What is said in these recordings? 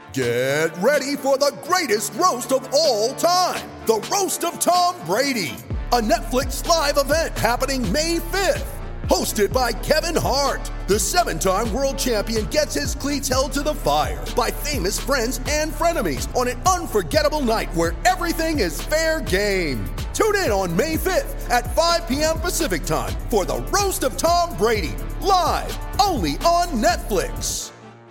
Get ready for the greatest roast of all time, the Roast of Tom Brady, a Netflix live event happening May 5th. Hosted by Kevin Hart, the 7-time world champion gets his cleats held to the fire by famous friends and frenemies on an unforgettable night where everything is fair game. Tune in on May 5th at 5 p.m. Pacific time for the Roast of Tom Brady, live only on Netflix.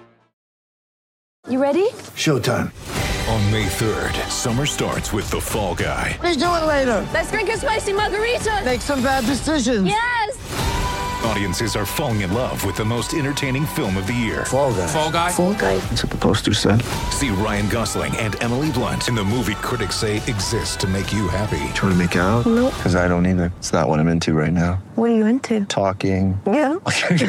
You ready? Showtime. On May 3rd, summer starts with The Fall Guy. Let's do it later. Let's drink a spicy margarita. Make some bad decisions. Yes! Audiences are falling in love with the most entertaining film of the year. Fall Guy. Fall Guy? Fall guy. That's what the poster said. See Ryan Gosling and Emily Blunt in the movie critics say exists to make you happy. Trying to make it out? Nope. Because I don't either. It's not what I'm into right now. What are you into? Talking. Yeah.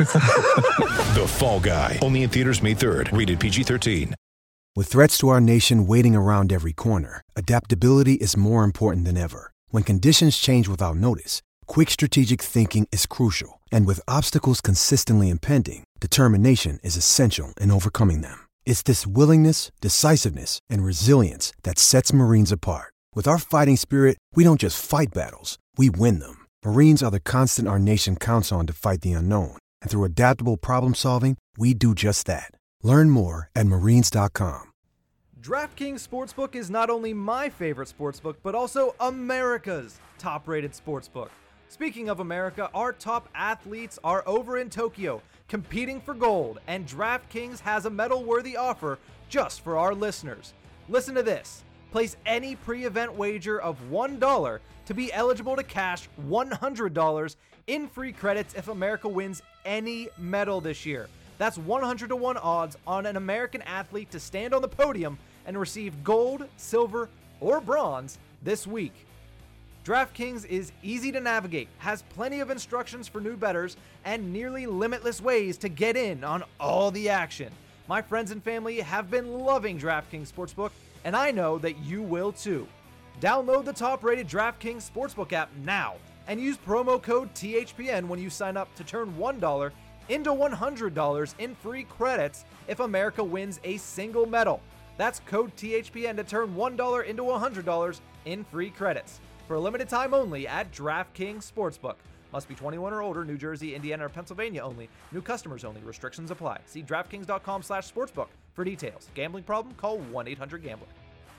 The Fall Guy. Only in theaters May 3rd. Rated PG-13. With threats to our nation waiting around every corner, adaptability is more important than ever. When conditions change without notice, quick strategic thinking is crucial. And with obstacles consistently impending, determination is essential in overcoming them. It's this willingness, decisiveness, and resilience that sets Marines apart. With our fighting spirit, we don't just fight battles, we win them. Marines are the constant our nation counts on to fight the unknown. And through adaptable problem solving, we do just that. Learn more at marines.com. DraftKings Sportsbook is not only my favorite sportsbook, but also America's top-rated sportsbook. Speaking of America, our top athletes are over in Tokyo, competing for gold, and DraftKings has a medal-worthy offer just for our listeners. Listen to this. Place any pre-event wager of $1 to be eligible to cash $100 in free credits if America wins any medal this year. That's 100-to-1 odds on an American athlete to stand on the podium and receive gold, silver, or bronze this week. DraftKings is easy to navigate, has plenty of instructions for new bettors, and nearly limitless ways to get in on all the action. My friends and family have been loving DraftKings Sportsbook, and I know that you will too. Download the top-rated DraftKings Sportsbook app now and use promo code THPN when you sign up to turn $1 into $100 in free credits if America wins a single medal. That's code THPN to turn $1 into $100 in free credits. For a limited time only at DraftKings Sportsbook. Must be 21 or older, New Jersey, Indiana, or Pennsylvania only. New customers only. Restrictions apply. See DraftKings.com/sportsbook for details. Gambling problem? Call 1-800-GAMBLER.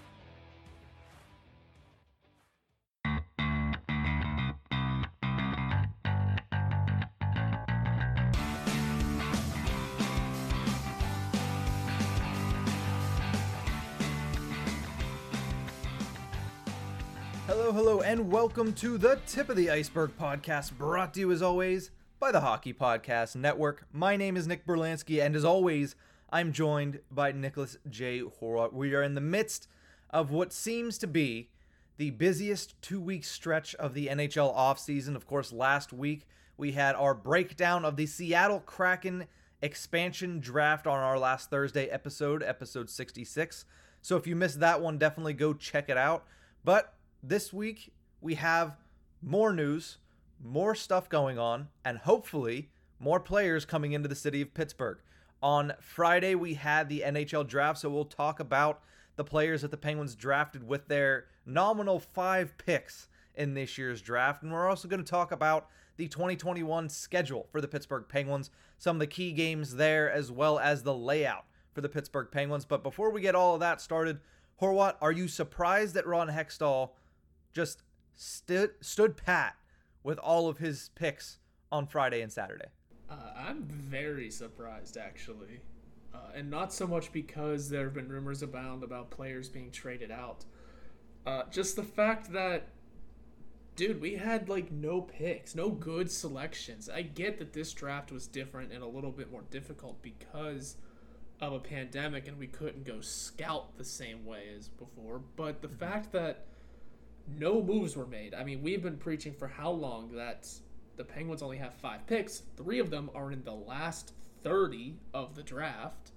Hello, and welcome to the Tip of the Iceberg podcast, brought to you as always by the Hockey Podcast Network. My name is Nick Berlansky, and as always, I'm joined by Nicholas J. Horwat. We are in the midst of what seems to be the busiest 2-week stretch of the NHL offseason. Of course, last week we had our breakdown of the Seattle Kraken expansion draft on our last Thursday episode 66. So if you missed that one, definitely go check it out. But this week, we have more news, more stuff going on, and hopefully more players coming into the city of Pittsburgh. On Friday, we had the NHL draft, so we'll talk about the players that the Penguins drafted with their nominal 5 picks in this year's draft. And we're also going to talk about the 2021 schedule for the Pittsburgh Penguins, some of the key games there, as well as the layout for the Pittsburgh Penguins. But before we get all of that started, Horwat, are you surprised that Ron Hextall just stood pat with all of his picks on Friday and Saturday? I'm very surprised, actually. And not so much because there have been rumors abound about players being traded out. Just the fact that, dude, we had, no picks, no good selections. I get that this draft was different and a little bit more difficult because of a pandemic and we couldn't go scout the same way as before. But the fact that no moves were made. I mean, we've been preaching for how long that the Penguins only have 5 picks. 3 of them are in the last 30 of the draft.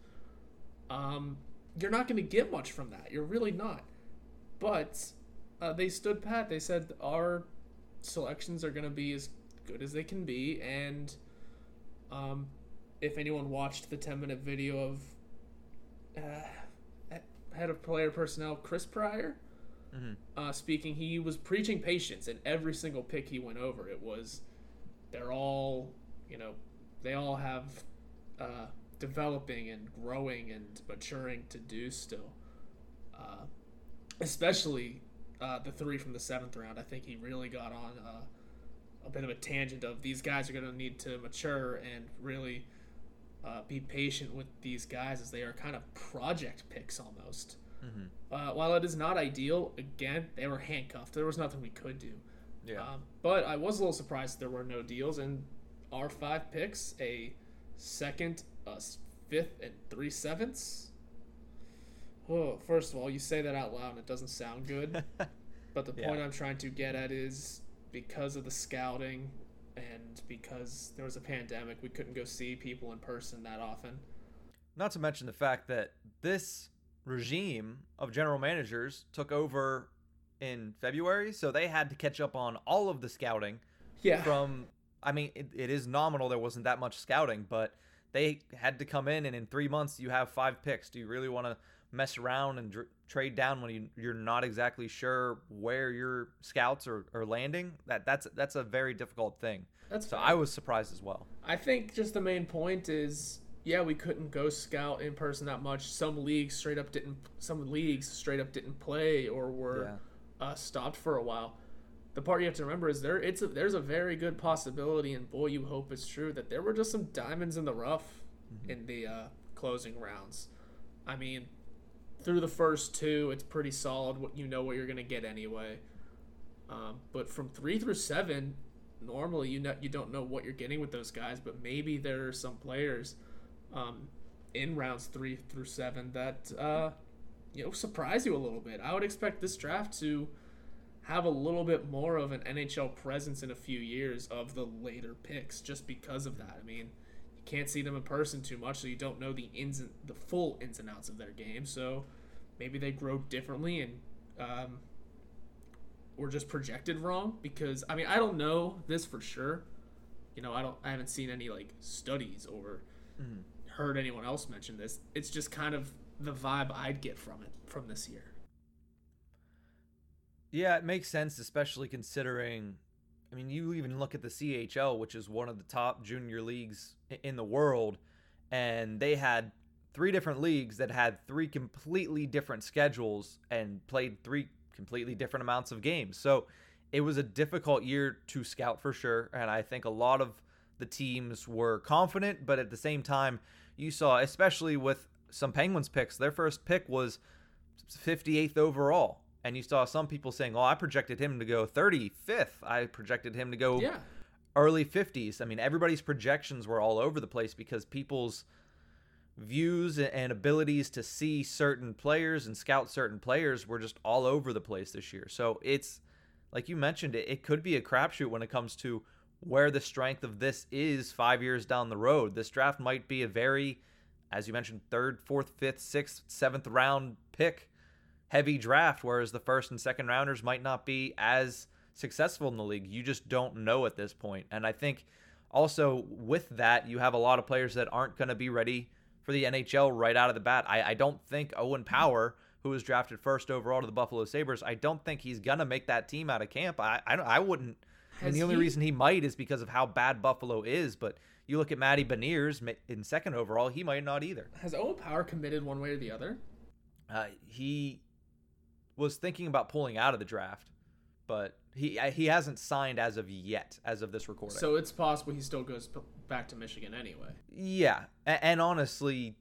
You're not going to get much from that. You're really not. But they stood pat. They said our selections are going to be as good as they can be. And if anyone watched the 10-minute video of player personnel, Chris Pryor, speaking, he was preaching patience in every single pick he went over. They're all, they all have developing and growing and maturing to do still. Especially the 3 from the 7th round. I think he really got on a bit of a tangent of these guys are going to need to mature and really be patient with these guys as they are kind of project picks almost. While it is not ideal, again, they were handcuffed. There was nothing we could do. Yeah. But I was a little surprised there were no deals. And our 5 picks, a 2nd, a 5th, and 3 7ths. Oh, first of all, you say that out loud and it doesn't sound good. But the point I'm trying to get at is because of the scouting and because there was a pandemic, we couldn't go see people in person that often. Not to mention the fact that this regime of general managers took over in February, so they had to catch up on all of the scouting. Yeah. It is nominal. There wasn't that much scouting, but they had to come in, and in 3 months, you have 5 picks. Do you really want to mess around and trade down when you're not exactly sure where your scouts are landing? That's a very difficult thing. That's so fair. I was surprised as well. I think just the main point is, we couldn't go scout in person that much. Some leagues straight up didn't play or were stopped for a while. The part you have to remember is there's a very good possibility, and boy, you hope it's true, that there were just some diamonds in the rough in the closing rounds. I mean, through the first 2, it's pretty solid. You know what you're going to get anyway. But from 3 through 7, normally you don't know what you're getting with those guys. But maybe there are some players in rounds 3 through 7 that surprise you a little bit. I would expect this draft to have a little bit more of an NHL presence in a few years of the later picks, just because of that. I mean, you can't see them in person too much, so you don't know the full ins and outs of their game. So maybe they grow differently, and we're just projected wrong. Because I don't know this for sure. I haven't seen any studies or heard anyone else mention this. It's just kind of the vibe I'd get from this year. Yeah, it makes sense, especially considering, you even look at the CHL, which is one of the top junior leagues in the world, and they had 3 different leagues that had 3 completely different schedules and played 3 completely different amounts of games. So it was a difficult year to scout for sure, and I think a lot of the teams were confident, but at the same time, you saw, especially with some Penguins picks, their first pick was 58th overall. And you saw some people saying, I projected him to go 35th. I projected him to go early 50s. Everybody's projections were all over the place because people's views and abilities to see certain players and scout certain players were just all over the place this year. So it's, like you mentioned, it could be a crapshoot when it comes to where the strength of this is 5 years down the road. This draft might be a very, as you mentioned, 3rd, 4th, 5th, 6th, 7th round pick heavy draft, whereas the 1st and 2nd rounders might not be as successful in the league. You just don't know at this point. And I think also with that, you have a lot of players that aren't going to be ready for the NHL right out of the bat. I don't think Owen Power, who was drafted 1st overall to the Buffalo Sabres, I don't think he's going to make that team out of camp. I wouldn't. The only reason he might is because of how bad Buffalo is, but you look at Matty Beniers in 2nd overall, he might not either. Has Owen Power committed one way or the other? He was thinking about pulling out of the draft, but he hasn't signed as of yet, as of this recording. So it's possible he still goes back to Michigan anyway. Yeah, and honestly,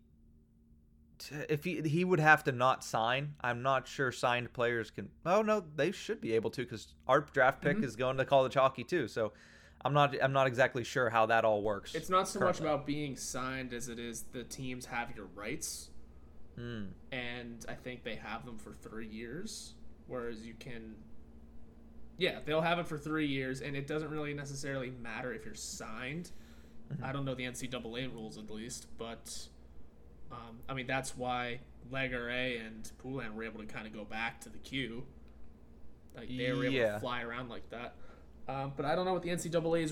if he would have to not sign. I'm not sure signed players can. Oh no, they should be able to, because our draft pick is going to college hockey too. So I'm not exactly sure how that all works. It's not so much about being signed as it is the teams have your rights. And I think they have them for 3 years, whereas you can, they'll have it for 3 years, and it doesn't really necessarily matter if you're signed. I don't know the NCAA rules at least, but that's why Legare and Poulin were able to kind of go back to the queue. They were able to fly around like that. But I don't know what the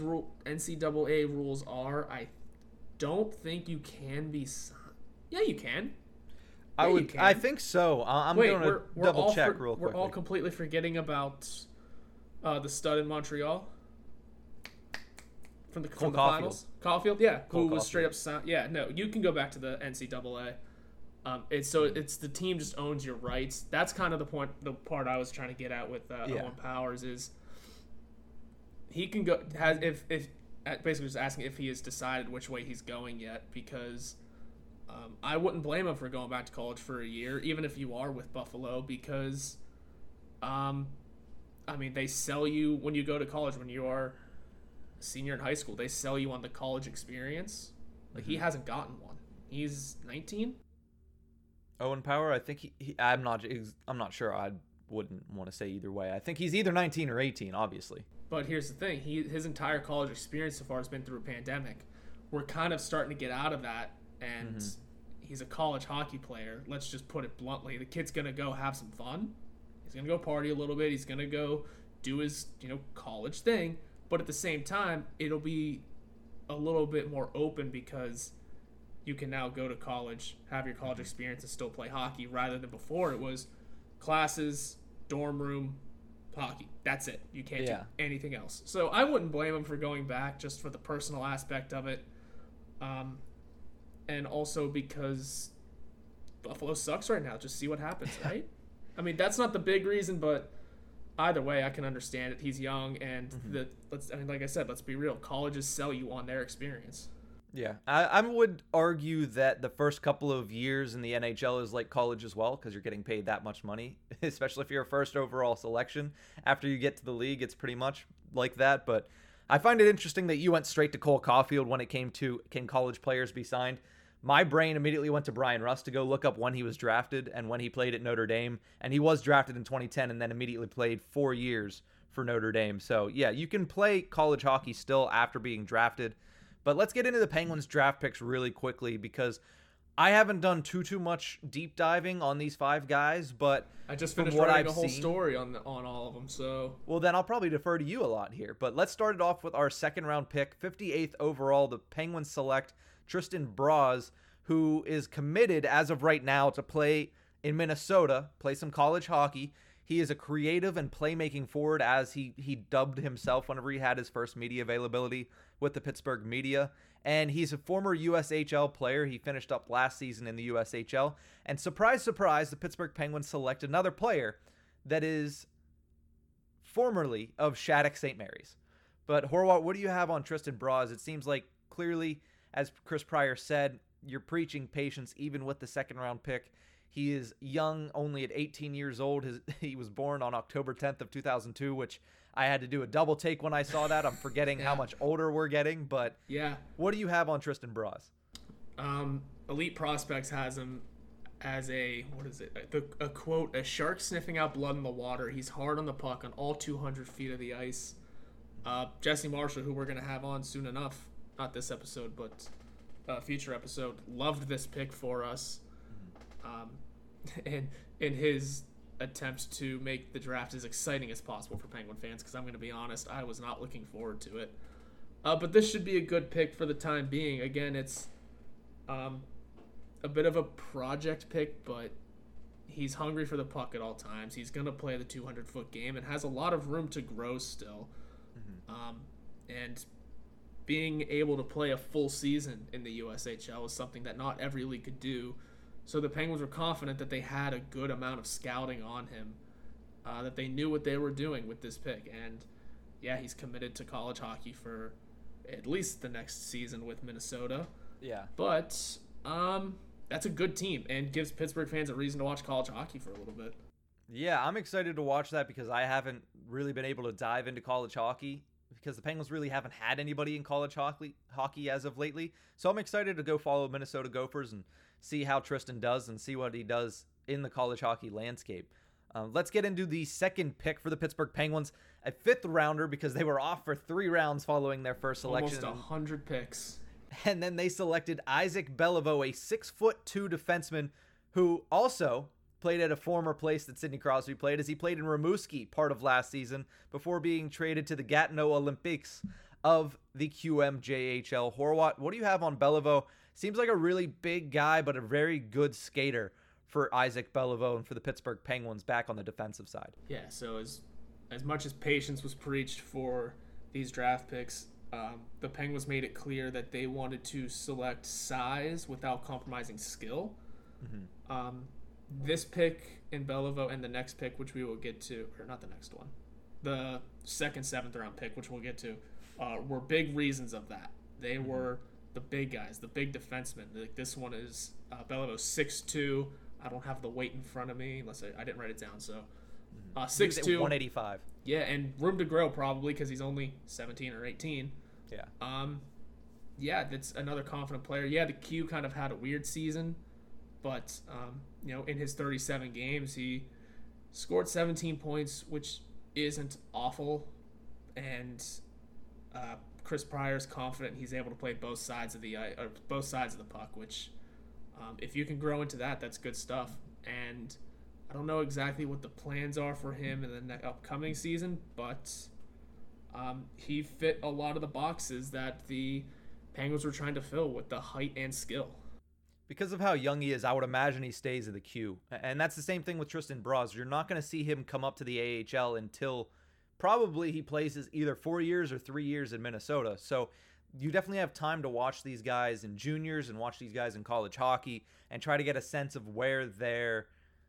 NCAA rules are. I don't think you can be signed. Yeah, you can. You can. I think so. I'm going to double check real quick. We're all completely forgetting about the stud in Montreal from the finals. Caulfield, yeah, who was straight up sound. Yeah, no, you can go back to the NCAA. It's the team just owns your rights. That's kind of the part I was trying to get at with Owen Powers is he can go if basically just asking if he has decided which way he's going yet, because I wouldn't blame him for going back to college for a year, even if you are with Buffalo, because they sell you when you go to college, when you are a senior in high school, they sell you on the college experience. Like, he hasn't gotten one. He's 19. Owen Power, I think I'm not sure. I wouldn't want to say either way. I think he's either 19 or 18, obviously. But here's the thing. His entire college experience so far has been through a pandemic. We're kind of starting to get out of that, and he's a college hockey player. Let's just put it bluntly. The kid's going to go have some fun. He's going to go party a little bit. He's going to go do his, college thing. But at the same time, it'll be a little bit more open because you can now go to college, have your college experience, and still play hockey, rather than before it was classes, dorm room, hockey. That's it. You can't do anything else. So I wouldn't blame him for going back, just for the personal aspect of it. And also because Buffalo sucks right now. Just see what happens, right? I mean, that's not the big reason, but either way, I can understand it. He's young, and like I said, let's be real. Colleges sell you on their experience. Yeah, I would argue that the first couple of years in the NHL is like college as well, because you're getting paid that much money, especially if you're a first overall selection. After you get to the league, it's pretty much like that. But I find it interesting that you went straight to Cole Caulfield when it came to can college players be signed. My brain immediately went to Brian Rust to go look up when he was drafted and when he played at Notre Dame. And he was drafted in 2010 and then immediately played 4 years for Notre Dame. So, yeah, you can play college hockey still after being drafted. But let's get into the Penguins draft picks really quickly, because I haven't done too much deep diving on these 5 guys, but I just finished writing a whole story on all of them. So, well, then I'll probably defer to you a lot here. But let's start it off with our second round pick, 58th overall. The Penguins select Tristan Broz, who is committed as of right now to play in Minnesota, play some college hockey. He is a creative and playmaking forward, as he dubbed himself whenever he had his first media availability with the Pittsburgh media. And he's a former USHL player. He finished up last season in the USHL. And surprise, surprise, the Pittsburgh Penguins select another player that is formerly of Shattuck St. Mary's. But Horwat, what do you have on Tristan Broz? It seems like clearly, as Chris Pryor said, you're preaching patience even with the second round pick. He is young, only at 18 years old. He was born on October 10th of 2002, which I had to do a double take when I saw that. I'm forgetting how much older we're getting, but yeah. What do you have on Tristan Broz? Elite Prospects has him as a quote, a shark sniffing out blood in the water. He's hard on the puck on all 200 feet of the ice. Jesse Marshall, who we're going to have on soon enough, not this episode, but a future episode, loved this pick for us. And in his attempt to make the draft as exciting as possible for Penguin fans, because I'm going to be honest, I was not looking forward to it. But this should be a good pick for the time being. Again, it's a bit of a project pick, but he's hungry for the puck at all times. He's going to play the 200-foot game and has a lot of room to grow still. And being able to play a full season in the USHL is something that not every league could do. So the Penguins were confident that they had a good amount of scouting on him, that they knew what they were doing with this pick. And, yeah, he's committed to college hockey for at least the next season with Minnesota. Yeah. But that's a good team and gives Pittsburgh fans a reason to watch college hockey for a little bit. Yeah, I'm excited to watch that because I haven't really been able to dive into college hockey because the Penguins really haven't had anybody in college hockey as of lately. So I'm excited to go follow Minnesota Gophers and see how Tristan does and see what he does in the college hockey landscape. Let's get into the second pick for the Pittsburgh Penguins, a 5th rounder because they were off for 3 rounds following their first selection. Almost 100 picks. And then they selected Isaac Beliveau, a 6'2" defenseman who also played at a former place that Sidney Crosby played, as he played in Rimouski part of last season before being traded to the Gatineau Olympiques of the QMJHL. Horwat, what do you have on Beliveau? Seems like a really big guy, but a very good skater for Isaac Beliveau and for the Pittsburgh Penguins back on the defensive side. Yeah, so as much as patience was preached for these draft picks, the Penguins made it clear that they wanted to select size without compromising skill. This pick in Beliveau and the next pick, which we will get to, or not the next one, the second 7th round pick, which we'll get to, were big reasons of that. They were the big guys, the big defensemen. Like this one is Beliveau 6'2". I don't have the weight in front of me unless I didn't write it down. So 6'2", 185. Yeah, and room to grow probably because he's only 17 or 18. Yeah. Yeah, that's another confident player. Yeah, the Q kind of had a weird season, but in his 37 games, he scored 17 points, which isn't awful, and Chris Pryor's confident he's able to play both sides of the puck, which if you can grow into that, that's good stuff. And I don't know exactly what the plans are for him in the upcoming season, but he fit a lot of the boxes that the Penguins were trying to fill with the height and skill. Because of how young he is, I would imagine he stays in the queue. And that's the same thing with Tristan Broz. You're not going to see him come up to the AHL until probably he plays his either 4 years or 3 years in Minnesota. So you definitely have time to watch these guys in juniors and watch these guys in college hockey and try to get a sense of where they're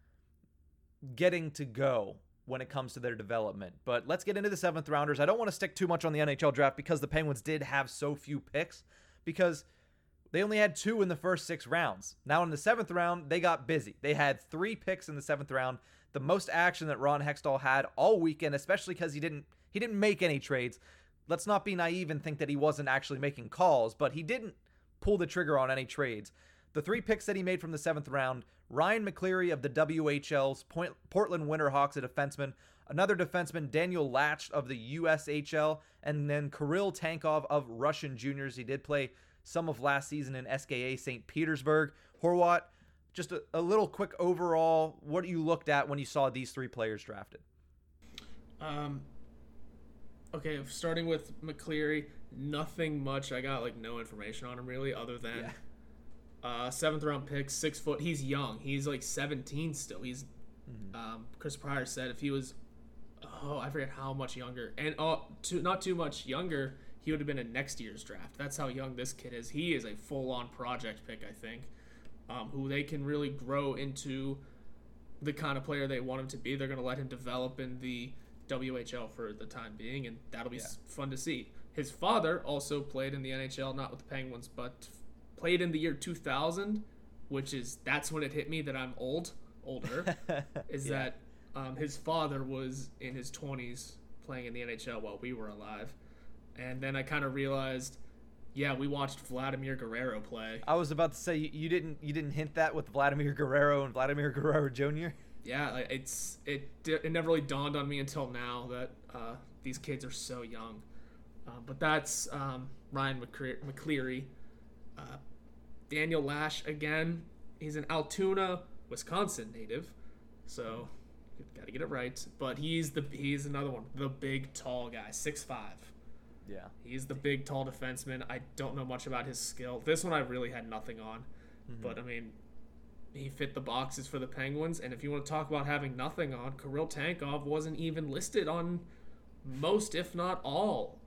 getting to go when it comes to their development. But let's get into the 7th rounders. I don't want to stick too much on the NHL draft because the Penguins did have so few picks, because they only had 2 in the first 6 rounds. Now in the 7th round, they got busy. They had 3 picks in the 7th round, the most action that Ron Hextall had all weekend, especially because he didn't make any trades. Let's not be naive and think that he wasn't actually making calls, but he didn't pull the trigger on any trades. The 3 picks that he made from the 7th round: Ryan McCleary of the WHL's Portland Winterhawks, a defenseman; another defenseman, Daniel Latch of the USHL; and then Kirill Tankov of Russian Juniors. He did play some of last season in SKA St. Petersburg. Horwat, just a little quick overall, what you looked at when you saw these 3 players drafted? Okay, starting with McCleary, nothing much. I got no information on him really, other than 7th round pick, 6 foot. He's young. He's 17 still. He's Chris Pryor said if he was, I forget how much younger, and not too much younger, he would have been in next year's draft. That's how young this kid is. He is a full-on project pick, I think, who they can really grow into the kind of player they want him to be. They're going to let him develop in the WHL for the time being, and that'll be fun to see. His father also played in the NHL, not with the Penguins, but played in the year 2000, that's when it hit me that I'm older, that his father was in his 20s playing in the NHL while we were alive. And then I kind of realized, we watched Vladimir Guerrero play. I was about to say, you didn't hint that with Vladimir Guerrero and Vladimir Guerrero Jr.? Yeah, it never really dawned on me until now that these kids are so young. But that's Ryan McCleary. Daniel Lash, again, he's an Altoona, Wisconsin native, so you got to get it right. But he's another one, the big, tall guy, 6'5". Yeah. He's the big, tall defenseman. I don't know much about his skill. This one I really had nothing on. But, I mean, he fit the boxes for the Penguins. And if you want to talk about having nothing on, Kirill Tankov wasn't even listed on most, if not all,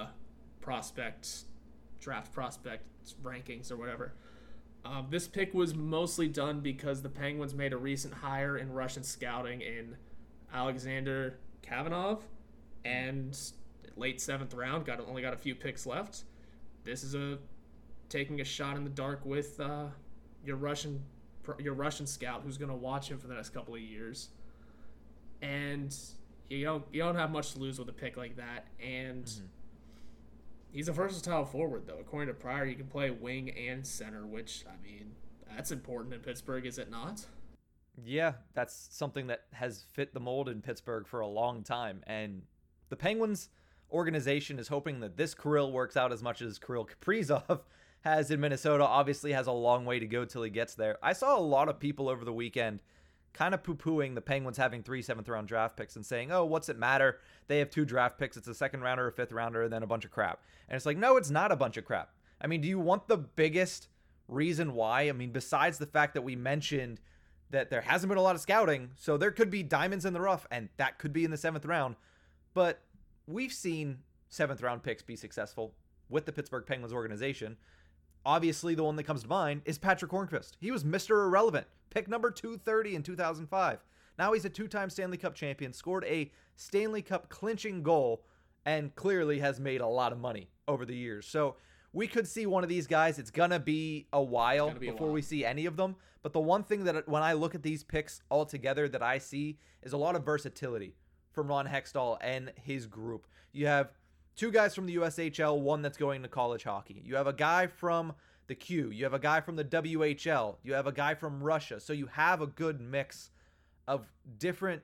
draft prospect rankings or whatever. This pick was mostly done because the Penguins made a recent hire in Russian scouting in Alexander Kavanov, and late 7th round, only got a few picks left. This is taking a shot in the dark with your Russian scout who's going to watch him for the next couple of years, and you don't have much to lose with a pick like that. And he's a versatile forward, though. According to Pryor, he can play wing and center, which, I mean, that's important in Pittsburgh, is it not? Yeah, that's something that has fit the mold in Pittsburgh for a long time. And the Penguins organization is hoping that this Kirill works out as much as Kirill Kaprizov has in Minnesota. Obviously has a long way to go till he gets there. I saw a lot of people over the weekend kind of poo-pooing the Penguins having 3 7th-round draft picks and saying, oh, what's it matter? They have 2 draft picks. It's a 2nd rounder, a 5th rounder, and then a bunch of crap. And it's like, no, it's not a bunch of crap. I mean, do you want the biggest reason why? I mean, besides the fact that we mentioned that there hasn't been a lot of scouting, so there could be diamonds in the rough, and that could be in the 7th round. But we've seen 7th round picks be successful with the Pittsburgh Penguins organization. Obviously, the one that comes to mind is Patrick Hornqvist. He was Mr. Irrelevant, pick number 230 in 2005. Now he's a 2-time Stanley Cup champion, scored a Stanley Cup clinching goal, and clearly has made a lot of money over the years. So we could see one of these guys. It's going to be a while before we see any of them. But the one thing that when I look at these picks all together that I see is a lot of versatility from Ron Hextall and his group. You have 2 guys from the USHL, one that's going to college hockey. You have a guy from the Q. You have a guy from the WHL. You have a guy from Russia. So you have a good mix of different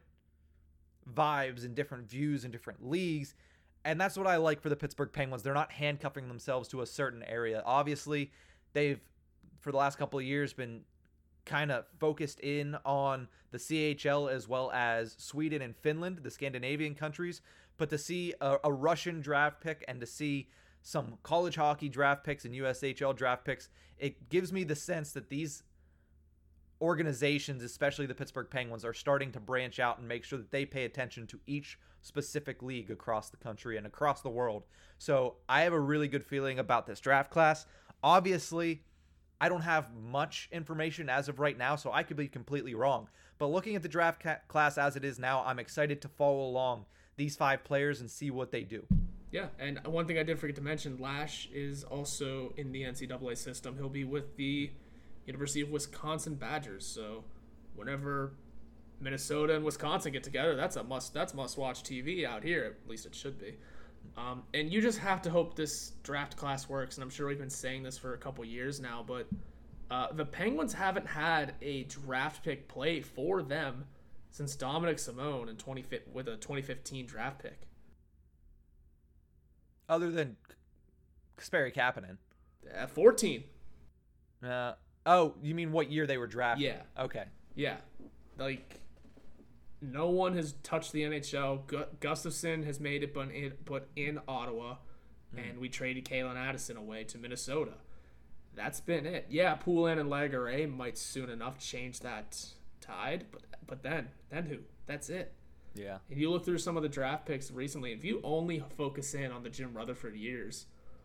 vibes and different views and different leagues. And that's what I like for the Pittsburgh Penguins. They're not handcuffing themselves to a certain area. Obviously, they've, for the last couple of years, been kind of focused in on the CHL as well as Sweden and Finland, the Scandinavian countries. But to see a Russian draft pick and to see some college hockey draft picks and USHL draft picks, it gives me the sense that these organizations, especially the Pittsburgh Penguins, are starting to branch out and make sure that they pay attention to each specific league across the country and across the world. So I have a really good feeling about this draft class. Obviously, I don't have much information as of right now, so I could be completely wrong. But looking at the draft class as it is now, I'm excited to follow along these 5 players and see what they do. Yeah, and one thing I did forget to mention, Lash is also in the NCAA system. He'll be with the University of Wisconsin Badgers. So whenever Minnesota and Wisconsin get together, that's must-watch TV out here. At least it should be. And you just have to hope this draft class works. And I'm sure we've been saying this for a couple years now, but the Penguins haven't had a draft pick play for them since Dominic Simone with a 2015 draft pick. Other than Kasperi Kapanen. 14. Oh, you mean what year they were drafted? Yeah. Okay. Yeah. Like, no one has touched the NHL. Gustafsson has made it, but in Ottawa, and we traded Kalen Addison away to Minnesota. That's been it. Yeah, Poulin and Laguerre might soon enough change that tide, but then who? That's it. Yeah. If you look through some of the draft picks recently, if you only focus in on the Jim Rutherford years,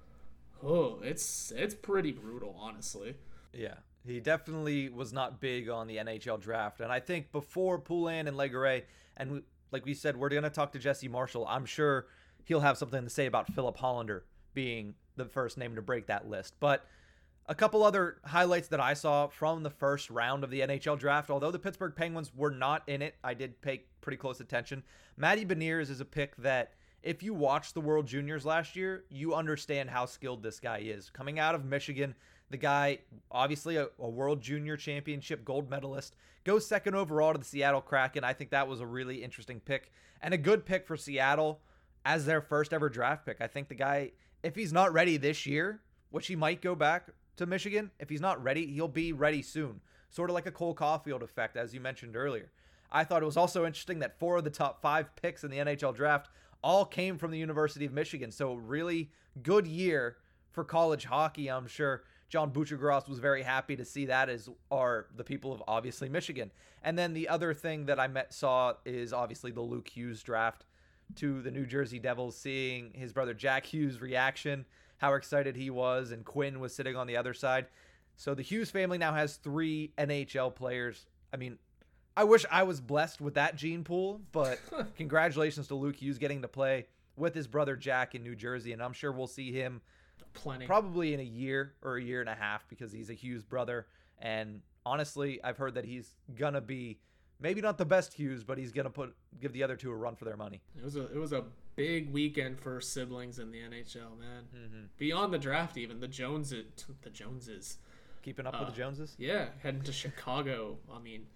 it's pretty brutal, honestly. Yeah. He definitely was not big on the NHL draft. And I think before Poulin and Laguerre, and like we said, we're going to talk to Jesse Marshall. I'm sure he'll have something to say about Philip Hollander being the first name to break that list. But a couple other highlights that I saw from the first round of the NHL draft, although the Pittsburgh Penguins were not in it, I did pay pretty close attention. Matty Beniers is a pick that if you watched the World Juniors last year, you understand how skilled this guy is. Coming out of Michigan, the guy, obviously a World Junior Championship gold medalist, goes 2nd overall to the Seattle Kraken. I think that was a really interesting pick and a good pick for Seattle as their first ever draft pick. I think the guy, if he's not ready this year, which he might go back to Michigan, if he's not ready, he'll be ready soon. Sort of like a Cole Caulfield effect, as you mentioned earlier. I thought it was also interesting that 4 of the top 5 picks in the NHL draft all came from the University of Michigan. So really good year for college hockey. I'm sure John Buccigross was very happy to see that, as are the people of obviously Michigan. And then the other thing that I saw is obviously the Luke Hughes draft to the New Jersey Devils, seeing his brother Jack Hughes' reaction, how excited he was, and Quinn was sitting on the other side. So the Hughes family now has 3 NHL players. I mean, I wish I was blessed with that gene pool, but congratulations to Luke Hughes getting to play with his brother Jack in New Jersey, and I'm sure we'll see him probably in a year or a year and a half, because he's a Hughes brother. And honestly, I've heard that he's gonna be maybe not the best Hughes, but he's gonna give the other 2 a run for their money. It was a big weekend for siblings in the NHL, man. Mm-hmm. Beyond the draft, even the Joneses. Keeping up with the Joneses? Yeah, heading to Chicago. I mean,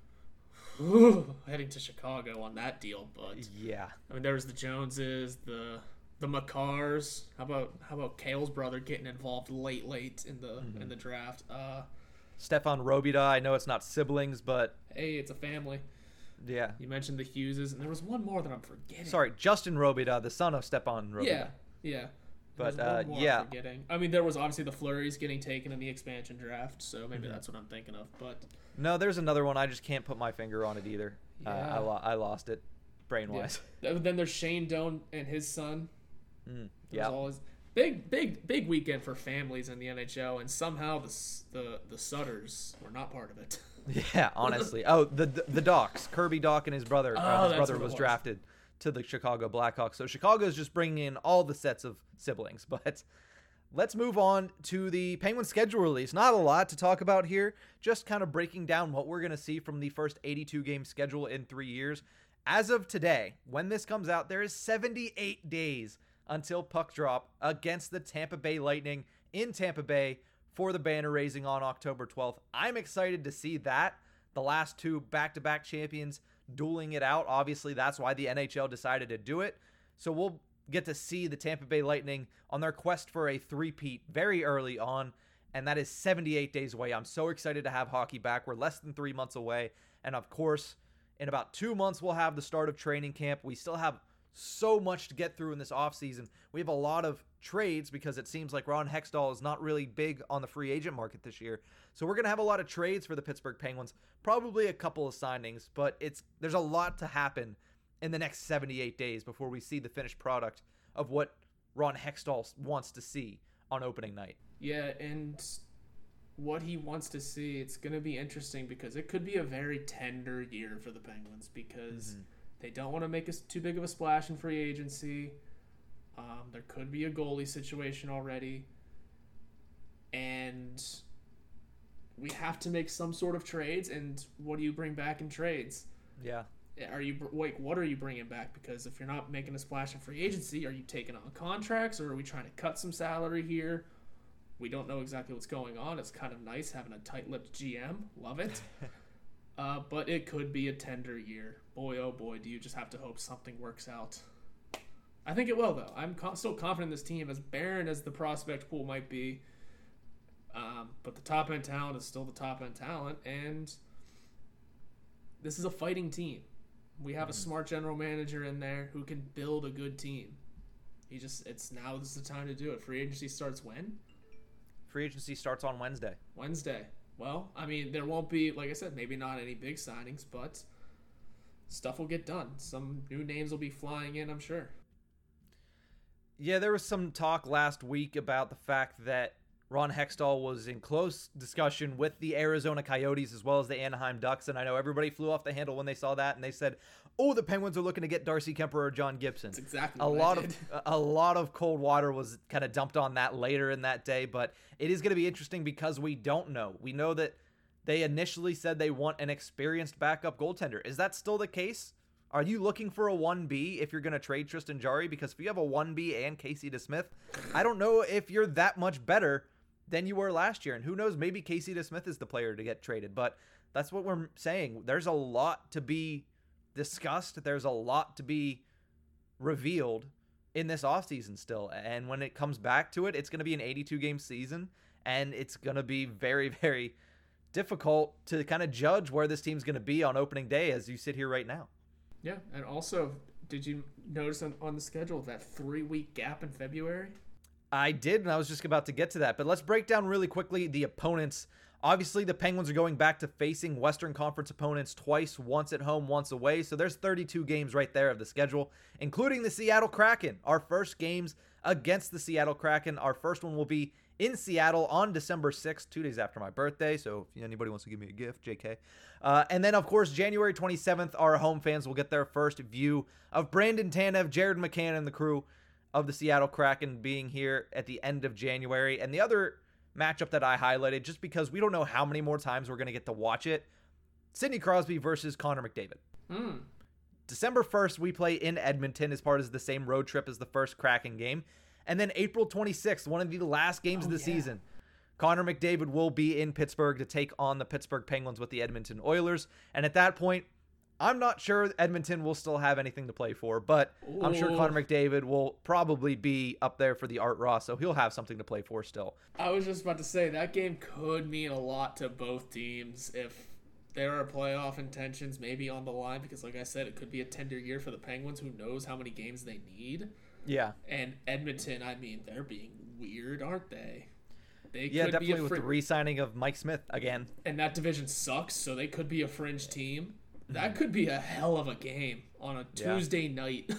heading to Chicago on that deal, but yeah. I mean, there was the Joneses, the Makars. How about Kale's brother getting involved late in the draft? Stefan Robida. I know it's not siblings, but hey, it's a family. Yeah. You mentioned the Hugheses, and there was one more that I'm forgetting. Sorry, Justin Robida, the son of Stepan Robida. Yeah. But yeah. I'm forgetting. I mean, there was obviously the Flurries getting taken in the expansion draft, so maybe that's what I'm thinking of. But No, there's another one. I just can't put my finger on it either. Yeah. I lost it brain-wise. Yeah. Then there's Shane Doan and his son. Yeah. Always big weekend for families in the NHL, and somehow the Sutters were not part of it. Yeah, honestly. Oh, the Docs, Kirby Doc and his brother. His brother was drafted to the Chicago Blackhawks. So Chicago is just bringing in all the sets of siblings. But let's move on to the Penguins schedule release. Not a lot to talk about here. Just kind of breaking down what we're going to see from the first 82-game schedule in 3 years. As of today, when this comes out, there is 78 days until puck drop against the Tampa Bay Lightning in Tampa Bay for the banner raising on October 12th. I'm excited to see that. The last two back-to-back champions dueling it out. Obviously, that's why the NHL decided to do it. So we'll get to see the Tampa Bay Lightning on their quest for a three-peat very early on, and that is 78 days away. I'm so excited to have hockey back. We're less than 3 months away, and of course, in about 2 months, we'll have the start of training camp. We still have so much to get through in this offseason. We have a lot of trades because it seems like Ron Hextall is not really big on the free agent market this year. So we're going to have a lot of trades for the Pittsburgh Penguins, probably a couple of signings, but there's a lot to happen in the next 78 days before we see the finished product of what Ron Hextall wants to see on opening night. Yeah, and what he wants to see, it's going to be interesting because it could be a very tender year for the Penguins because they don't want to make too big of a splash in free agency. There could be a goalie situation already. And we have to make some sort of trades. And what do you bring back in trades? Yeah. What are you bringing back? Because if you're not making a splash in free agency, are you taking on contracts or are we trying to cut some salary here? We don't know exactly what's going on. It's kind of nice having a tight-lipped GM. Love it. But it could be a tender year. Boy, oh boy, do you just have to hope something works out. I think it will, though. I'm still confident in this team, as barren as the prospect pool might be. But the top-end talent is still the top-end talent, and this is a fighting team. We have a smart general manager in there who can build a good team. This is the time to do it. Free agency starts when? Free agency starts on Wednesday. Well, I mean, there won't be, like I said, maybe not any big signings, but stuff will get done. Some new names will be flying in, I'm sure. Yeah, there was some talk last week about the fact that Ron Hextall was in close discussion with the Arizona Coyotes as well as the Anaheim Ducks, and I know everybody flew off the handle when they saw that, and they said, "Oh, the Penguins are looking to get Darcy Kemper or John Gibson." That's exactly a lot of cold water was kind of dumped on that later in that day, but it is going to be interesting because we don't know. We know that they initially said they want an experienced backup goaltender. Is that still the case? Are you looking for a 1B if you're going to trade Tristan Jarry? Because if you have a 1B and Casey DeSmith, I don't know if you're that much better than you were last year. And who knows, maybe Casey DeSmith is the player to get traded. But that's what we're saying. There's a lot to be discussed. There's a lot to be revealed in this offseason still. And when it comes back to it, it's going to be an 82-game season. And it's going to be very, very difficult to kind of judge where this team's going to be on opening day as you sit here right now. Yeah, and also, did you notice on the schedule that 3-week gap in February? I did, and I was just about to get to that. But let's break down really quickly the opponents. Obviously, the Penguins are going back to facing Western Conference opponents twice, once at home, once away. So there's 32 games right there of the schedule, including the Seattle Kraken. Our first games against the Seattle Kraken. Our first one will be in Seattle on December 6th, 2 days after my birthday. So if anybody wants to give me a gift, JK. And then, of course, January 27th, our home fans will get their first view of Brandon Tanev, Jared McCann, and the crew of the Seattle Kraken being here at the end of January. And the other matchup that I highlighted, just because we don't know how many more times we're going to get to watch it, Sidney Crosby versus Connor McDavid. December 1st, we play in Edmonton as part of the same road trip as the first Kraken game. And then April 26th, one of the last games of the season, Connor McDavid will be in Pittsburgh to take on the Pittsburgh Penguins with the Edmonton Oilers. And at that point, I'm not sure Edmonton will still have anything to play for, but I'm sure Connor McDavid will probably be up there for the Art Ross, so he'll have something to play for still. I was just about to say, that game could mean a lot to both teams if there are playoff intentions maybe on the line, because like I said, it could be a tender year for the Penguins. Who knows how many games they need? Yeah. And Edmonton, I mean, they're being weird, aren't they? They Yeah, could definitely be with the re-signing of Mike Smith again. and that division sucks, so they could be a fringe team. That could be a hell of a game on a Tuesday night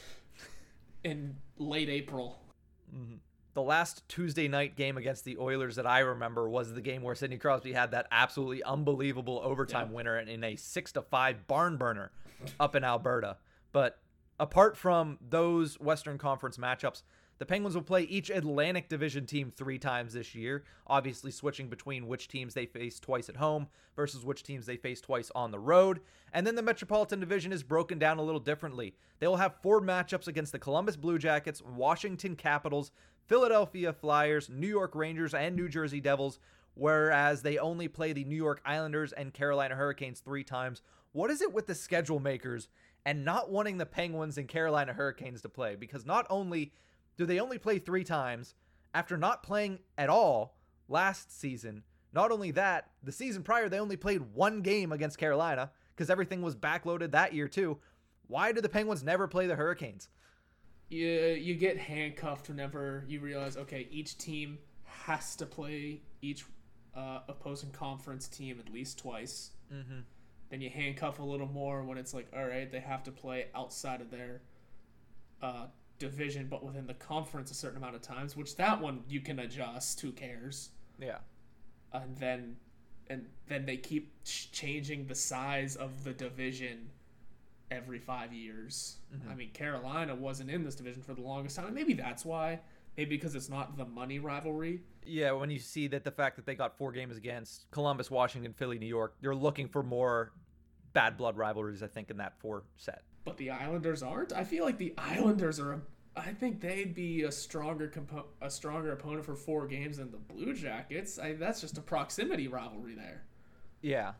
in late April. The last Tuesday night game against the Oilers that I remember was the game where Sidney Crosby had that absolutely unbelievable overtime winner in a 6-5 barn burner up in Alberta. But apart from those Western Conference matchups, the Penguins will play each Atlantic Division team 3 times this year, obviously switching between which teams they face twice at home versus which teams they face twice on the road. And then the Metropolitan Division is broken down a little differently. They will have 4 matchups against the Columbus Blue Jackets, Washington Capitals, Philadelphia Flyers, New York Rangers, and New Jersey Devils, whereas they only play the New York Islanders and Carolina Hurricanes 3 times. What is it with the schedule makers and not wanting the Penguins and Carolina Hurricanes to play? Because not only do they only play 3 times after not playing at all last season, not only that, the season prior they only played 1 game against Carolina because everything was backloaded that year too. Why do the Penguins never play the Hurricanes? You get handcuffed whenever you realize, okay, each team has to play each opposing conference team at least twice. Mm-hmm. Then you handcuff a little more when it's like, all right, they have to play outside of their division, but within the conference a certain amount of times, which that one you can adjust. Who cares? Yeah. And then they keep changing the size of the division every 5 years. I mean, Carolina wasn't in this division for the longest time. Maybe that's why. Maybe because it's not the money rivalry. Yeah, when you see that the fact that they got 4 games against Columbus, Washington, Philly, New York, you're looking for more bad blood rivalries, I think, in that 4 set. But the Islanders aren't. I feel like the Islanders are. I think they'd be a stronger opponent for 4 games than the Blue Jackets. That's just a proximity rivalry there. Yeah.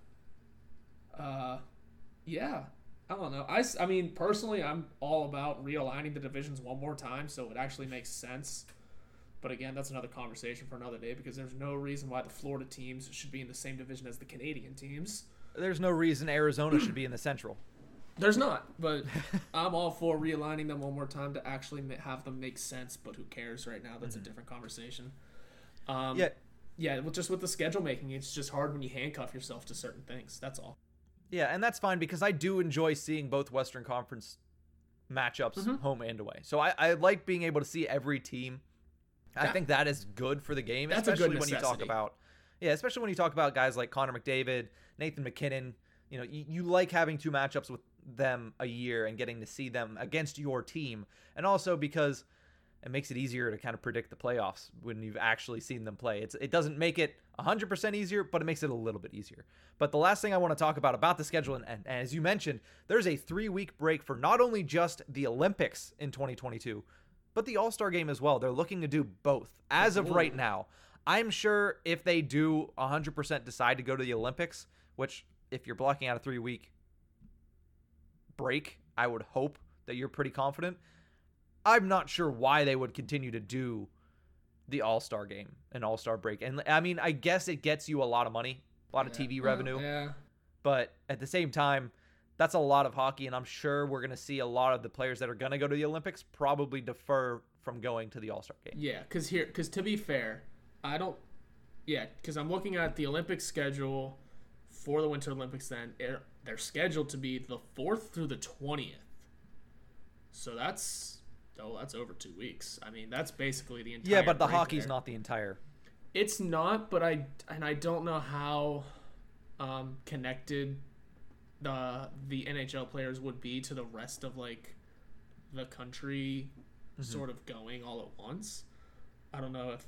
Yeah. I don't know. I mean, personally, I'm all about realigning the divisions one more time so it actually makes sense. But again, that's another conversation for another day because there's no reason why the Florida teams should be in the same division as the Canadian teams. There's no reason Arizona should be in the Central. There's not, but I'm all for realigning them one more time to actually have them make sense, but who cares right now? That's a different conversation. Yeah, just with the schedule making, it's just hard when you handcuff yourself to certain things. That's all. Yeah, and that's fine because I do enjoy seeing both Western Conference matchups home and away. So I like being able to see every team. I think that is good for the game, that's especially a good when you talk about especially when you talk about guys like Connor McDavid, Nathan McKinnon. You know, you like having 2 matchups with them a year and getting to see them against your team, and also because it makes it easier to kind of predict the playoffs when you've actually seen them play. It doesn't make it 100% easier, but it makes it a little bit easier. But the last thing I want to talk about the schedule, and as you mentioned, there's a 3-week break for not only just the Olympics in 2022, but the All-Star game as well. They're looking to do both as of right now. I'm sure if they do 100% decide to go to the Olympics, which if you're blocking out a 3-week break, I would hope that you're pretty confident. I'm not sure why they would continue to do the All-Star game, an All-Star break. And I mean, I guess it gets you a lot of money, a lot of TV revenue. Yeah. But at the same time, that's a lot of hockey, and I'm sure we're going to see a lot of the players that are going to go to the Olympics probably defer from going to the All-Star game. Yeah, because to be fair, because I'm looking at the Olympic schedule for the Winter Olympics then. They're scheduled to be the 4th through the 20th. So that's over 2 weeks. I mean, that's basically the entire. Yeah, but the break hockey's there. not the entire. It's not, but I don't know how connected the NHL players would be to the rest of like the country sort of going all at once. I don't know if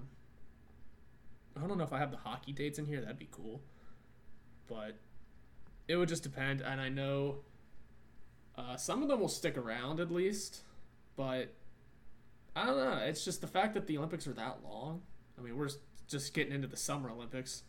I have the hockey dates in here. That'd be cool. But it would just depend, and I know some of them will stick around at least, but I don't know. It's just the fact that the Olympics are that long. I mean, we're just getting into the Summer Olympics.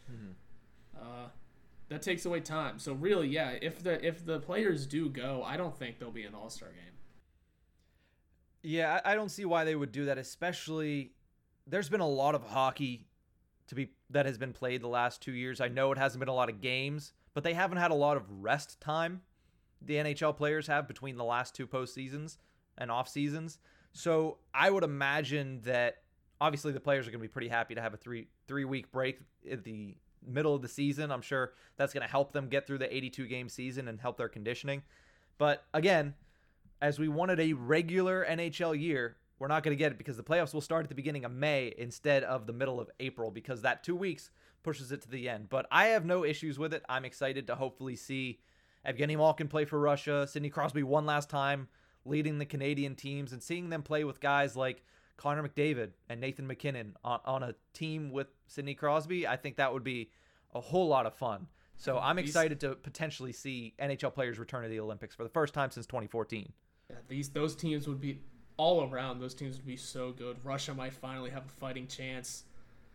That takes away time. So really, yeah, if the players do go, I don't think there'll be an All-Star game. Yeah, I don't see why they would do that, especially there's been a lot of hockey that has been played the last 2 years. I know it hasn't been a lot of games, but they haven't had a lot of rest time. The NHL players have between the last 2 postseasons and off seasons. So I would imagine that obviously the players are going to be pretty happy to have a three-week break at the middle of the season. I'm sure that's going to help them get through the 82-game season and help their conditioning. But again, as we wanted a regular NHL year, we're not going to get it because the playoffs will start at the beginning of May instead of the middle of April, because that 2 weeks pushes it to the end. But I have no issues with it. I'm excited to hopefully see Evgeny Malkin play for Russia, Sidney Crosby one last time leading the Canadian teams, and seeing them play with guys like Connor McDavid and Nathan MacKinnon on a team with Sidney Crosby. I think that would be a whole lot of fun. So I'm excited to potentially see NHL players return to the Olympics for the first time since 2014. Yeah, those teams would be all around. Those teams would be so good. Russia might finally have a fighting chance.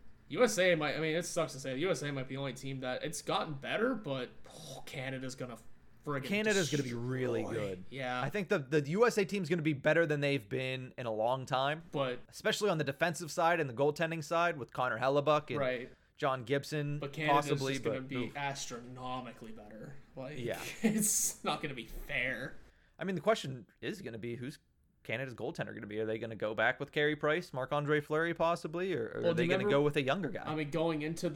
USA might. I mean, it sucks to say the USA might be the only team that it's gotten better, but Canada's gonna Canada's going to be really good. Yeah. I think the USA team's going to be better than they've been in a long time. But especially on the defensive side and the goaltending side with Connor Hellebuck and right. John Gibson, but Canada's possibly. Just going to be astronomically better. Like, yeah. It's not going to be fair. I mean, the question is going to be, who's Canada's goaltender going to be? Are they going to go back with Carey Price, Marc-Andre Fleury possibly, or are they going to go with a younger guy? I mean, going to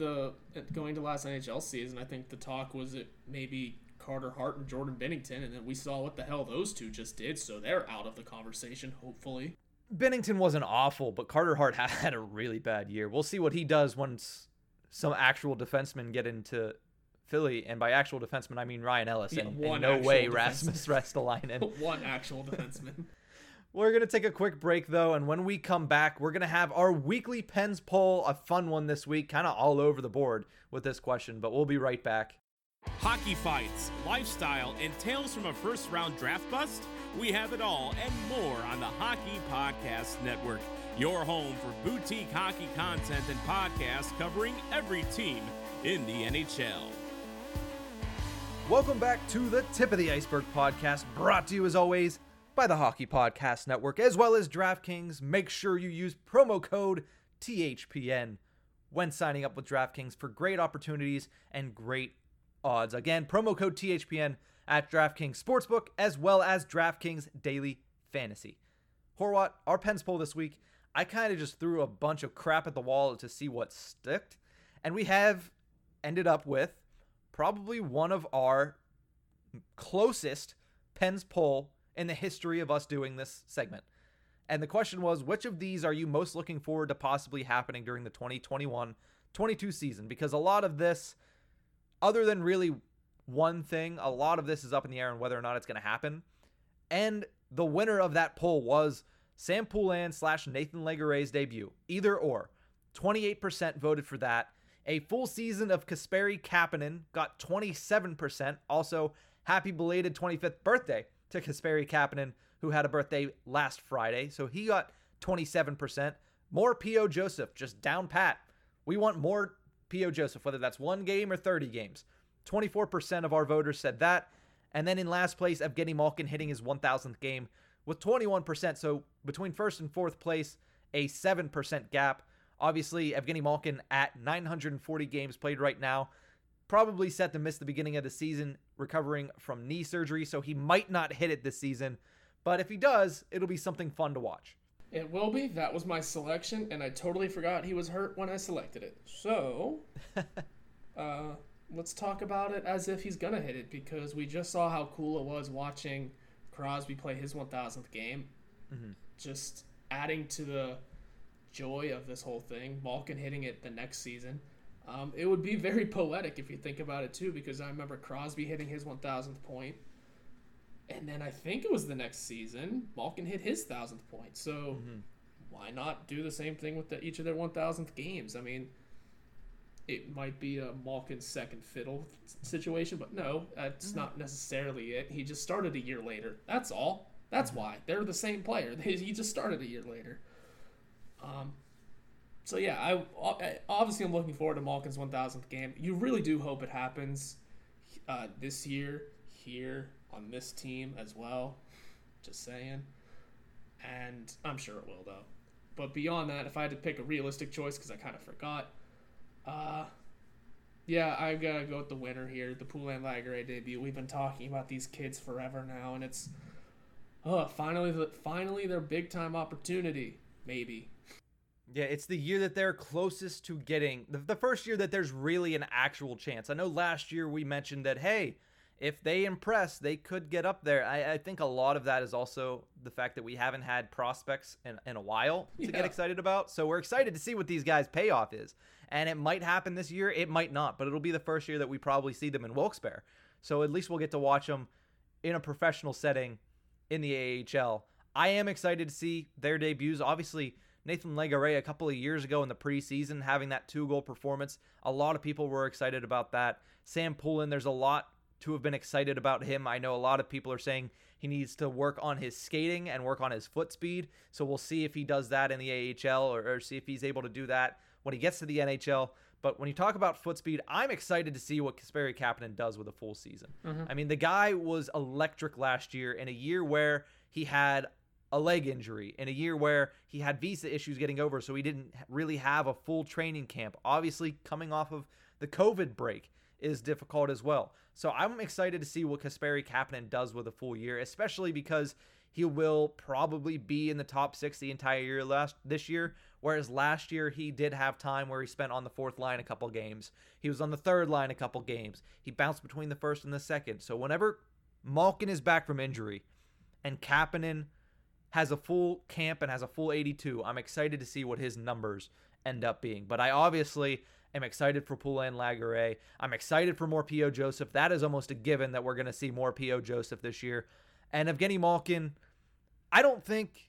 last NHL season, I think the talk was that maybe Carter Hart and Jordan Binnington, and then we saw what the hell those two just did, so they're out of the conversation, hopefully. Binnington wasn't awful, but Carter Hart had a really bad year. We'll see what he does once some actual defensemen get into Philly, and by actual defenseman, I mean Ryan Ellis, and no way Rasmus Ristolainen. One actual defenseman. We're going to take a quick break, though, and when we come back, we're going to have our weekly Pens poll, a fun one this week, kind of all over the board with this question, but we'll be right back. Hockey fights, lifestyle, and tales from a first-round draft bust? We have it all and more on the Hockey Podcast Network, your home for boutique hockey content and podcasts covering every team in the NHL. Welcome back to the Tip of the Iceberg podcast, brought to you as always by the Hockey Podcast Network, as well as DraftKings. Make sure you use promo code THPN when signing up with DraftKings for great opportunities and great odds. Again, promo code THPN at DraftKings Sportsbook, as well as DraftKings Daily Fantasy. Horwat, our Pens poll this week, I kind of just threw a bunch of crap at the wall to see what stuck, and we have ended up with probably one of our closest Pens poll in the history of us doing this segment. And the question was, which of these are you most looking forward to possibly happening during the 2021-22 season? Because a lot of this, other than really one thing, a lot of this is up in the air on whether or not it's going to happen. And the winner of that poll was Sam Poulin / Nathan Legare's debut. Either or. 28% voted for that. A full season of Kasperi Kapanen got 27%. Also, happy belated 25th birthday to Kasperi Kapanen, who had a birthday last Friday. So he got 27%. More P.O. Joseph, just down pat. We want more P.O. Joseph, whether that's 1 game or 30 games. 24% of our voters said that. And then in last place, Evgeny Malkin hitting his 1,000th game with 21%. So between first and fourth place, a 7% gap. Obviously, Evgeny Malkin at 940 games played right now. Probably set to miss the beginning of the season, recovering from knee surgery, so he might not hit it this season. But if he does, it'll be something fun to watch. It will be. That was my selection, and I totally forgot he was hurt when I selected it. So, let's talk about it as if he's going to hit it, because we just saw how cool it was watching Crosby play his 1,000th game. Mm-hmm. Just adding to the joy of this whole thing, Malkin hitting it the next season. It would be very poetic if you think about it too, because I remember Crosby hitting his 1,000th point, and then I think it was the next season Malkin hit his 1,000th point. So why not do the same thing with each of their 1,000th games? I mean, it might be a Malkin second fiddle situation, but no, that's not necessarily it. He just started a year later. That's all. That's why. They're the same player. He just started a year later. So yeah, I obviously I'm looking forward to Malkin's 1,000th game. You really do hope it happens this year here on this team as well. Just saying. And I'm sure it will, though. But beyond that, if I had to pick a realistic choice, because I kind of forgot, yeah, I gotta go with the winner here, the Poulin Lagare debut. We've been talking about these kids forever now, and it's finally their big time opportunity, maybe. Yeah, it's the year that they're closest to getting the first year that there's really an actual chance. I know last year we mentioned that, hey, if they impress, they could get up there. I think a lot of that is also the fact that we haven't had prospects in a while to get excited about. So we're excited to see what these guys' payoff is. And it might happen this year. It might not. But it'll be the first year that we probably see them in Wilkes-Barre. So at least we'll get to watch them in a professional setting in the AHL. I am excited to see their debuts. Obviously, Nathan Legare a couple of years ago in the preseason having that 2-goal performance. A lot of people were excited about that. Sam Poulin, there's a lot to have been excited about him. I know a lot of people are saying he needs to work on his skating and work on his foot speed. So we'll see if he does that in the AHL or see if he's able to do that when he gets to the NHL. But when you talk about foot speed, I'm excited to see what Kasperi Kapanen does with a full season. I mean, the guy was electric last year in a year where he had a leg injury, in a year where he had visa issues getting over, so he didn't really have a full training camp. Obviously, coming off of the COVID break is difficult as well. So I'm excited to see what Kasperi Kapanen does with a full year, especially because he will probably be in the top 6 the entire year this year, whereas last year he did have time where he spent on the 4th line a couple games. He was on the 3rd line a couple games. He bounced between the 1st and the 2nd. So whenever Malkin is back from injury and Kapanen has a full camp and has a full 82, I'm excited to see what his numbers end up being. But I obviously am excited for Poulin Lagare. I'm excited for more P.O. Joseph. That is almost a given that we're going to see more P.O. Joseph this year. And Evgeny Malkin, I don't think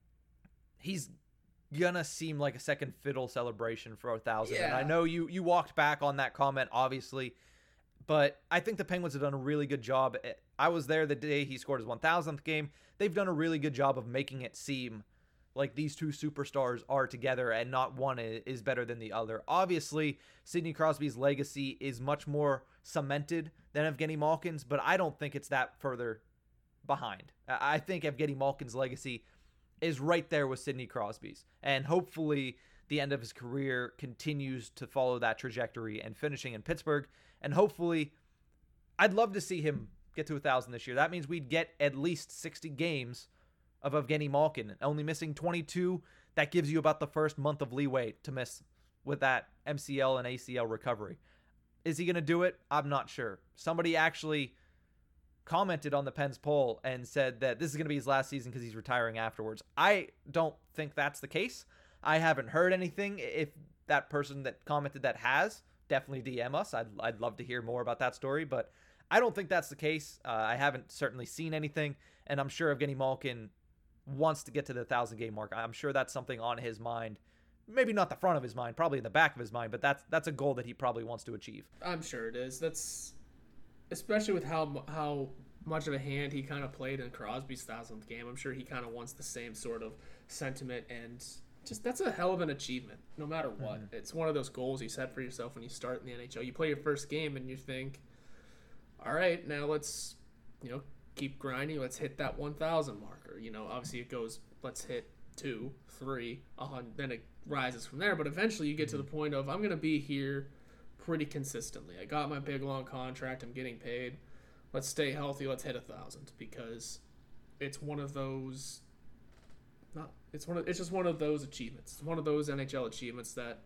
he's going to seem like a second fiddle celebration for 1,000. Yeah. And I know you walked back on that comment, obviously, but I think the Penguins have done a really good job. I was there the day he scored his 1,000th game. They've done a really good job of making it seem like these two superstars are together and not one is better than the other. Obviously, Sidney Crosby's legacy is much more cemented than Evgeny Malkin's, but I don't think it's that further behind. I think Evgeny Malkin's legacy is right there with Sidney Crosby's, and hopefully the end of his career continues to follow that trajectory and finishing in Pittsburgh, and hopefully I'd love to see him get to 1,000 this year. That means we'd get at least 60 games of Evgeny Malkin, only missing 22. That gives you about the first month of leeway to miss with that MCL and ACL recovery. Is he going to do it? I'm not sure. Somebody actually commented on the Pens poll and said that this is going to be his last season because he's retiring afterwards. I don't think that's the case. I haven't heard anything. If that person that commented that has, definitely DM us. I'd love to hear more about that story, but I don't think that's the case. I haven't certainly seen anything, and I'm sure Evgeny Malkin wants to get to the 1,000 game mark. I'm sure that's something on his mind. Maybe not the front of his mind, probably in the back of his mind, but that's a goal that he probably wants to achieve. I'm sure it is. That's especially with how much of a hand he kind of played in Crosby's 1,000th game. I'm sure he kind of wants the same sort of sentiment, and just that's a hell of an achievement, no matter what. Mm-hmm. It's one of those goals you set for yourself when you start in the NHL. You play your first game and you think, all right, now let's, keep grinding. Let's hit that 1,000 marker. Obviously it goes, let's hit 2, 3, 100, then it rises from there. But eventually you get to the point of, I'm going to be here pretty consistently. I got my big, long contract. I'm getting paid. Let's stay healthy. Let's hit 1,000 because it's one of those, it's just one of those achievements. It's one of those NHL achievements that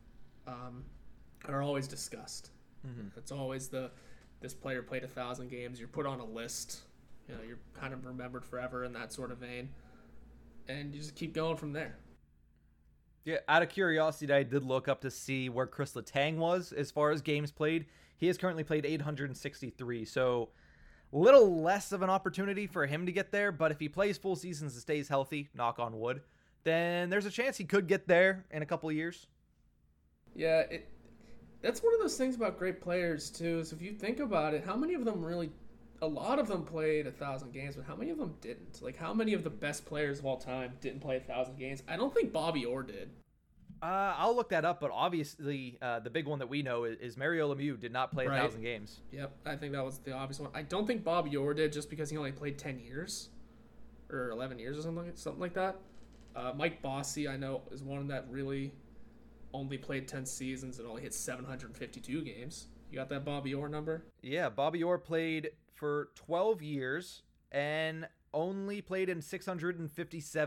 are always discussed. Mm-hmm. It's always this player played 1,000 games. You're put on a list. You're kind of remembered forever in that sort of vein. And you just keep going from there. Yeah, out of curiosity, I did look up to see where Chris Letang was as far as games played. He has currently played 863, so a little less of an opportunity for him to get there. But if he plays full seasons and stays healthy, knock on wood, then there's a chance he could get there in a couple of years. Yeah, that's one of those things about great players, too, is if you think about it, how many of them really... A lot of them played 1,000 games, but how many of them didn't? Like, how many of the best players of all time didn't play 1,000 games? I don't think Bobby Orr did. I'll look that up, but obviously the big one that we know is Mario Lemieux did not play 1,000 games. Yep, I think that was the obvious one. I don't think Bobby Orr did just because he only played 10 years or 11 years or something like that. Mike Bossy, I know, is one that really only played 10 seasons and only hit 752 games. You got that Bobby Orr number? Yeah, Bobby Orr played for 12 years and only played in 657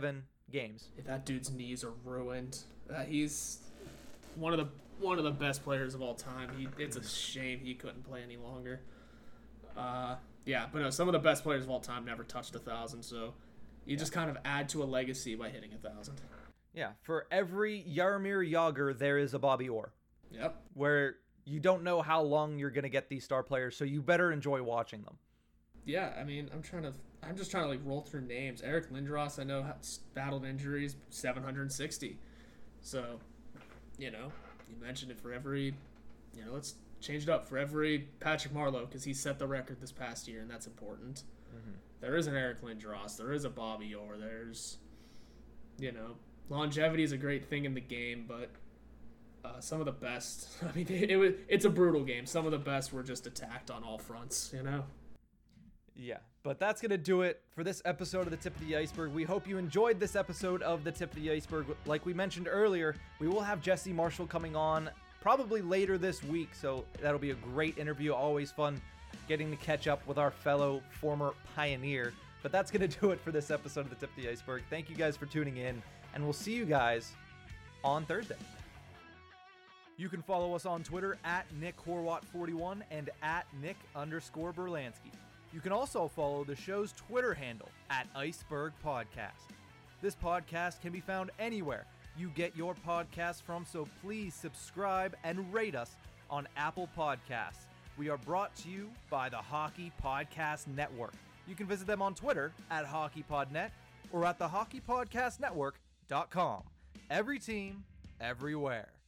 games. That dude's knees are ruined. He's one of the best players of all time. It's a shame he couldn't play any longer. Yeah, but no, some of the best players of all time never touched 1,000, so you just kind of add to a legacy by hitting 1,000. Yeah, for every Jaromir Jagr, there is a Bobby Orr. Yep. Where you don't know how long you're going to get these star players, so you better enjoy watching them. Yeah, I mean, I'm just trying to like roll through names. Eric Lindros, I know, battled injuries, 760. So, you mentioned it for every, let's change it up for every Patrick Marleau, because he set the record this past year, and that's important. Mm-hmm. There is an Eric Lindros. There is a Bobby Orr. There's, longevity is a great thing in the game, but some of the best, I mean, it's a brutal game. Some of the best were just attacked on all fronts, Yeah, but that's going to do it for this episode of The Tip of the Iceberg. We hope you enjoyed this episode of The Tip of the Iceberg. Like we mentioned earlier, we will have Jesse Marshall coming on probably later this week, so that'll be a great interview. Always fun getting to catch up with our fellow former Pioneer. But that's going to do it for this episode of The Tip of the Iceberg. Thank you guys for tuning in, and we'll see you guys on Thursday. You can follow us on Twitter at NickHorwat41 and at Nick_Berlansky. You can also follow the show's Twitter handle at Iceberg Podcast. This podcast can be found anywhere you get your podcasts from, so please subscribe and rate us on Apple Podcasts. We are brought to you by the Hockey Podcast Network. You can visit them on Twitter at HockeyPodNet or at thehockeypodcastnetwork.com. Every team, everywhere.